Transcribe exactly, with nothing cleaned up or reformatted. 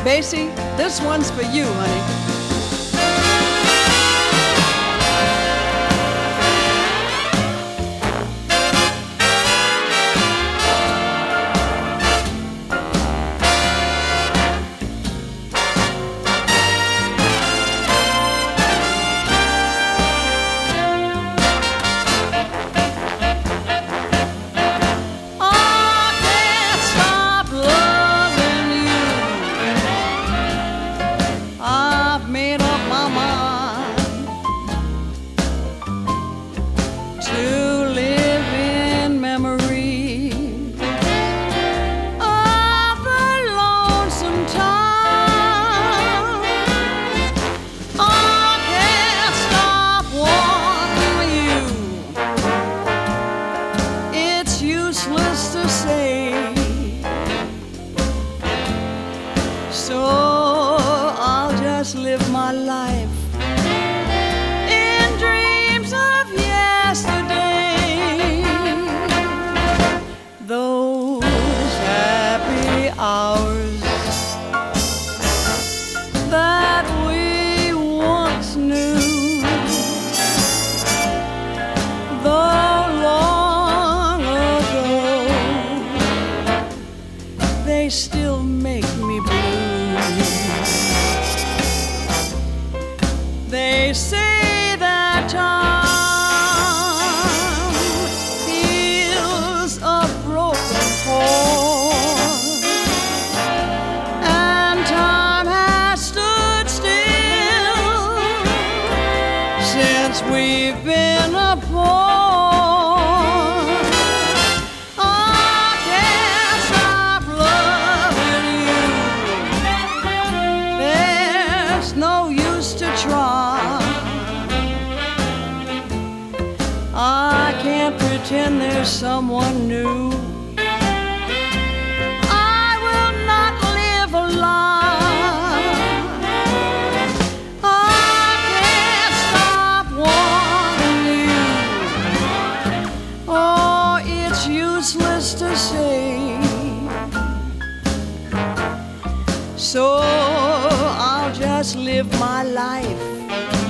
Basie, this one's for you, honey. So I'll just live my life in dreams of yesterday. Those happy hours that we once knew, though long ago, they still make me blue. They say that time heals a broken heart, and time has stood still since we've been apart. I can't stop loving you. There's no use to try. I can't pretend there's someone new. I will not live a lie. I can't stop wanting you. Oh, it's useless to say. So I'll just live my life